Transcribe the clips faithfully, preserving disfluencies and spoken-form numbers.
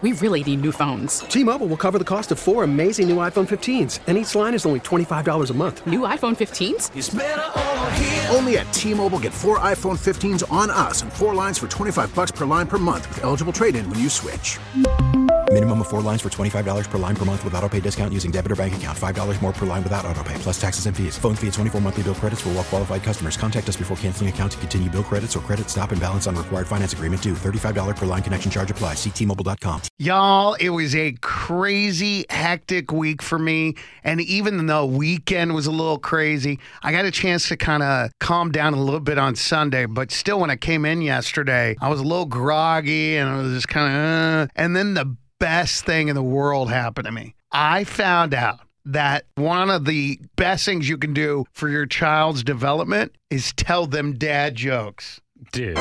we really need new phones. T-Mobile will cover the cost of four amazing new iPhone fifteens, and each line is only twenty-five dollars a month. New iPhone fifteens? It's better over here. Only at T-Mobile, get four iPhone fifteens on us and four lines for twenty-five dollars per line per month with eligible trade-in when you switch. Minimum of four lines for twenty-five dollars per line per month with autopay discount using debit or bank account. five dollars more per line without autopay, plus taxes and fees. Phone fee at twenty-four monthly bill credits for well-qualified customers. Contact us before canceling account to continue bill credits or credit stop and balance on required finance agreement due. thirty-five dollars per line connection charge applies. See T Mobile dot com. Y'all, it was a crazy, hectic week for me. And even though weekend was a little crazy, I got a chance to kind of calm down a little bit on Sunday. But still, when I came in yesterday, I was a little groggy and I was just kind of, uh, and then the best thing in the world happened to me. I found out that one of the best things you can do for your child's development is tell them dad jokes. Dude.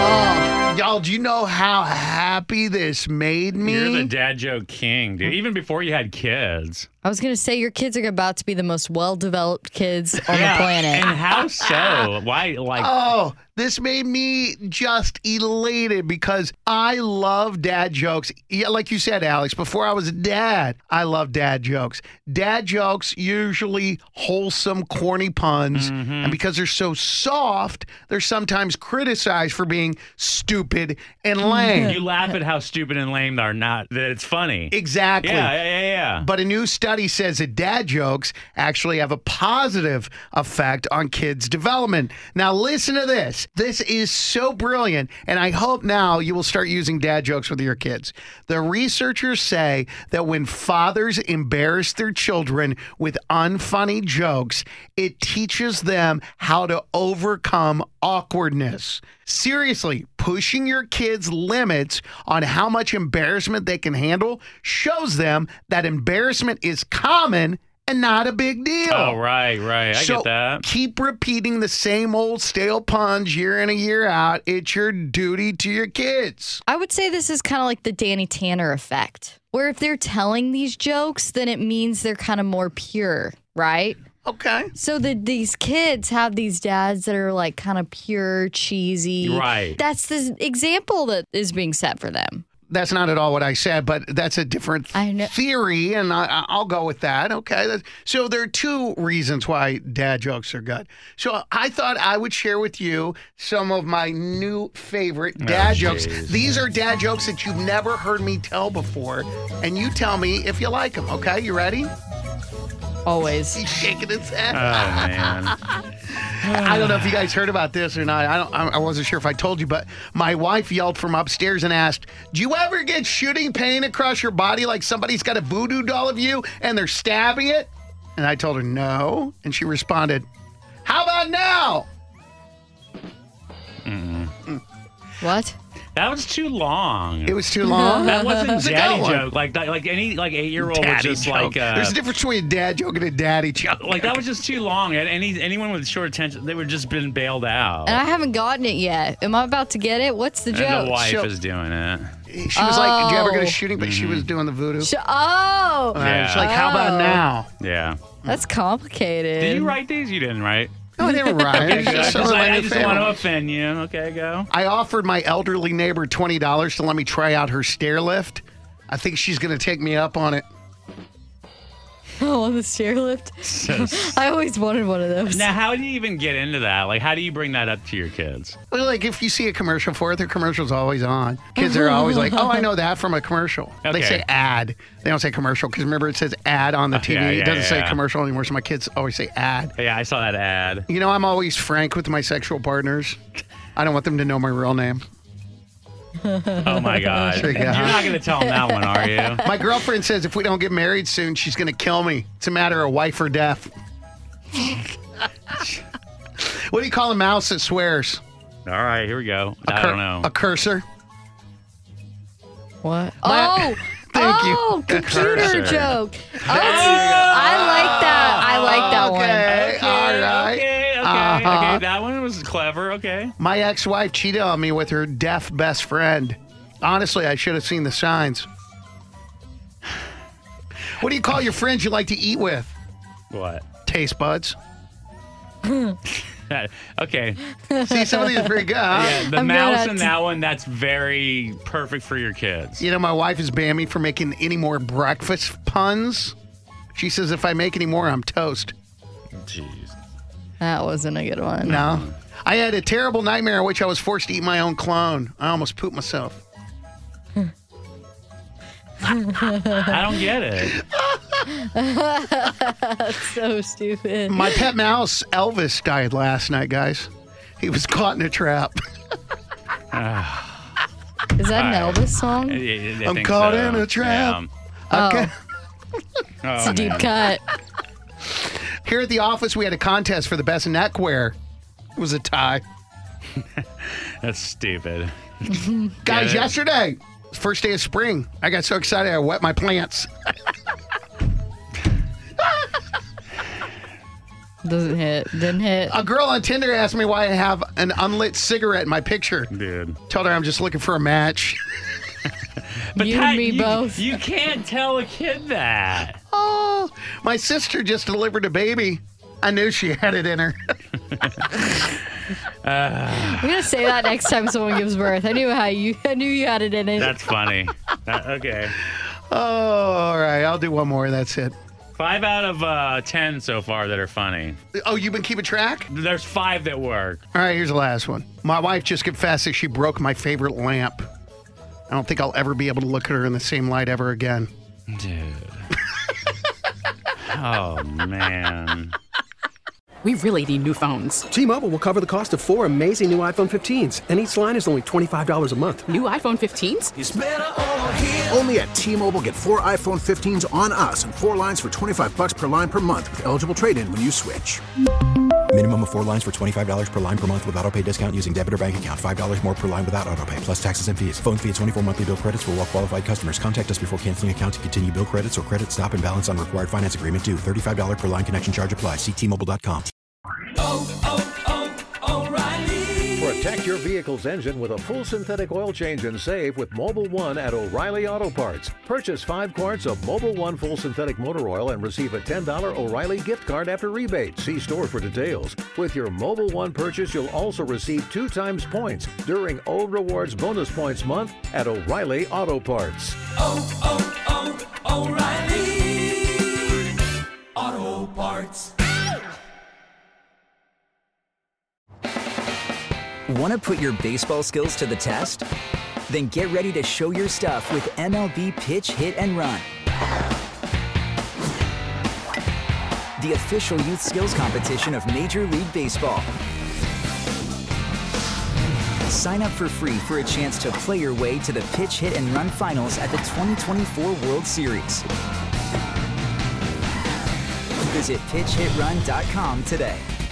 Oh, y'all, do you know how happy this made me? You're the dad joke king, dude. Even before you had kids. I was going to say your kids are about to be the most well-developed kids on yeah, the planet. And how so? Why, like... Oh, this made me just elated because I love dad jokes. Yeah, like you said, Alex, before I was a dad, I love dad jokes. Dad jokes, usually wholesome, corny puns. Mm-hmm. And because they're so soft, they're sometimes criticized for being stupid and lame. You laugh at how stupid and lame they are, not that it's funny. Exactly. Yeah, yeah, yeah, yeah. But a new study says that dad jokes actually have a positive effect on kids' development. Now, listen to this. This is so brilliant, and I hope now you will start using dad jokes with your kids. The researchers say that when fathers embarrass their children with unfunny jokes, it teaches them how to overcome awkwardness. Seriously, pushing your kids' limits on how much embarrassment they can handle shows them that embarrassment is common and not a big deal. Oh, right, right. I so get that. Keep repeating the same old stale puns year in and year out. It's your duty to your kids. I would say this is kind of like the Danny Tanner effect, where if they're telling these jokes, then it means they're kind of more pure, right? Okay. So that these kids have these dads that are like kind of pure, cheesy. Right. That's the example that is being set for them. That's not at all what I said, but that's a different theory, and I, I'll go with that. Okay. So there are two reasons why dad jokes are good. So I thought I would share with you some of my new favorite dad oh, jokes. geez. These are dad jokes that you've never heard me tell before, and you tell me if you like them. Okay, you ready? Always. He's shaking his head. Oh, man. I don't know if you guys heard about this or not. I don't. I wasn't sure if I told you, but my wife yelled from upstairs and asked, "Do you ever get shooting pain across your body like somebody's got a voodoo doll of you and they're stabbing it?" And I told her no, and she responded, "How about now?" Mm-mm. What? That was too long. It was too long. That wasn't It's a daddy good one. joke. Like that, like any like eight year old would Daddy just joke. like. Uh, There's a difference between a dad joke and a daddy joke. Like that was just too long. And any anyone with short attention, they would just been bailed out. And I haven't gotten it yet. Am I about to get it? What's the And joke? the wife So- is doing it. She was like, "Did you ever get a Oh. shooting?" But she was doing the voodoo. Sh- oh, Uh, She's like, "How about Oh. now?" Yeah. that's complicated. Did you write these? You didn't write. No, I didn't write. Okay, It's good. I just just, something I, I I knew just family. want to offend you. Okay, go. I offered my elderly neighbor twenty dollars to let me try out her stair lift. I think she's going to take me up on it. Oh, on the stair lift? I always wanted one of those. Now, how do you even get into that? Like, how do you bring that up to your kids? Well, like if you see a commercial for it, their commercial's always on. Kids are always like, "Oh, I know that from a commercial." They Okay. say ad. They don't say commercial because remember it says ad on the T V. yeah, it yeah, doesn't say yeah. commercial anymore, so my kids always say ad. Yeah, I saw that ad. You know, I'm always frank with my sexual partners. I don't want them to know my real name. Oh my God! Sure, You're yeah. not going to tell them that one, are you? My girlfriend says if we don't get married soon, she's going to kill me. It's a matter of wife or death. What do you call a mouse that swears? All right, here we go. A I cur- don't know. A cursor? What? My- Oh, Thank you. oh, computer Cursor. joke. Oh, I like that. I like that Okay, one. all right. Okay, okay, Uh-huh. okay. That one was clever. Okay. My ex-wife cheated on me with her deaf best friend. Honestly, I should have seen the signs. What do you call your friends you like to eat with? What? Taste buds. That Okay. See, some of these are pretty good. Huh? Yeah, the I'm mouse gonna in t- that one, that's very perfect for your kids. You know, my wife has banned me from making any more breakfast puns. She says if I make any more, I'm toast. Jeez. That wasn't a good one. No. I had a terrible nightmare in which I was forced to eat my own clone. I almost pooped myself. I don't get it. That's so stupid. My pet mouse, Elvis, died last night, guys. He was caught in a trap. Is that an Alright. Elvis song? I- I- I I'm think caught so. in a trap. Oh, Okay. Yeah. it's Oh, a deep man. cut. Here at the office, we had a contest for the best neckwear. It was a tie. That's stupid. Guys, it? yesterday, first day of spring, I got so excited I wet my plants. Doesn't hit. Didn't hit. A girl on Tinder asked me why I have an unlit cigarette in my picture. Dude. Told her I'm just looking for a match. But You that- and me you, both. You can't tell a kid that. Oh, my sister just delivered a baby. I knew she had it in her. I'm gonna say that next time someone gives birth. I knew how you. I knew you had it in it. That's funny. That- okay. Oh, all right. I'll do one more. That's it. Five out of uh, ten so far that are funny. Oh, you've been keeping track? There's five that work. All right, here's the last one. My wife just confessed that she broke my favorite lamp. I don't think I'll ever be able to look at her in the same light ever again. Dude. Oh, man. We really need new phones. T-Mobile will cover the cost of four amazing new iPhone fifteens, and each line is only twenty-five dollars a month. New iPhone fifteens? Only at T-Mobile, get four iPhone fifteens on us and four lines for twenty-five bucks per line per month with eligible trade-in when you switch. Minimum of four lines for twenty-five dollars per line per month with auto pay discount using debit or bank account. five dollars more per line without auto pay, plus taxes and fees. Phone fee at twenty-four monthly bill credits for well qualified customers. Contact us before canceling account to continue bill credits or credit stop and balance on required finance agreement due. thirty-five dollars per line connection charge applies. See T Mobile dot com. Protect your vehicle's engine with a full synthetic oil change and save with Mobile One at O'Reilly Auto Parts. Purchase five quarts of Mobile One full synthetic motor oil and receive a ten dollars O'Reilly gift card after rebate. See store for details. With your Mobile One purchase, you'll also receive two times points during O Rewards Bonus Points Month at O'Reilly Auto Parts. Oh, oh, oh, O'Reilly Auto Parts. Want to put your baseball skills to the test? Then get ready to show your stuff with M L B Pitch Hit and Run, the official youth skills competition of Major League Baseball. Sign up for free for a chance to play your way to the Pitch Hit and Run finals at the twenty twenty-four World Series. Visit pitch hit run dot com today.